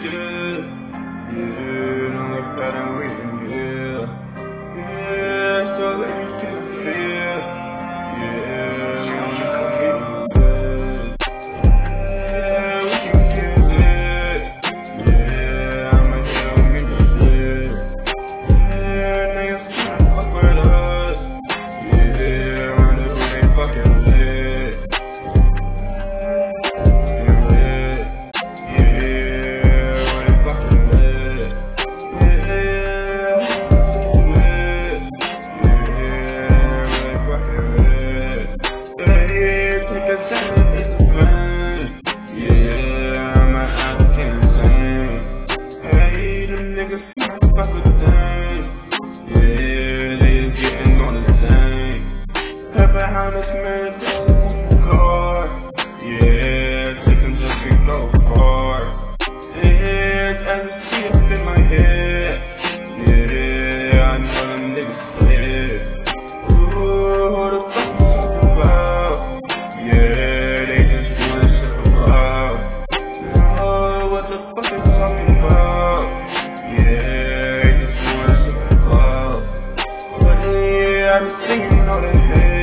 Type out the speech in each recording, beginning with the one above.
yeah, don't look bad and waiting, yeah, so let me get a feel, yeah, wanna come get it, yeah, we can get it, yeah, I'ma get on me this shit, yeah, niggas tryna fuck with us, yeah, wonder who they fucking with, behind us, man, this is car. Yeah, chicken just be go far. Yeah, as I see up in my head. Yeah, I know them niggas scared. Ooh, who the fuck you talking about? Yeah, they just wanna shit about. Oh, what the fuck you talking about? Yeah, they just wanna shit about. But yeah, I be singing all that hate.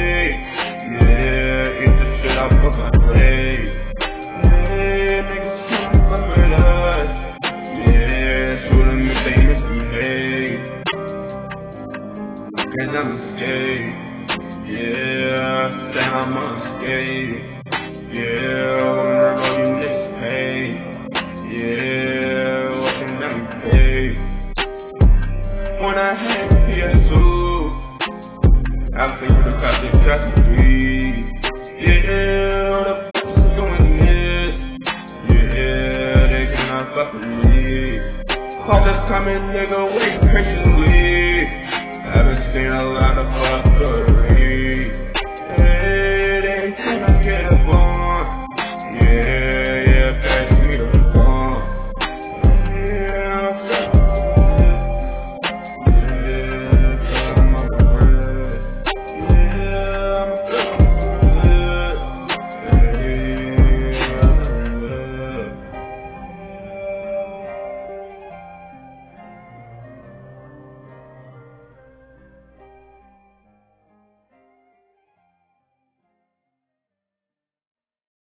Cause I'm scared, yeah, damn I'm unscathed, yeah, when all you niggas pay, yeah, what can I pay? When I had PS2, I think the cops just got to be, yeah, what the fuck is doing this? Yeah, they cannot fuck with me. Call this coming nigga, wait patiently. I've been seeing a lot of fuck good.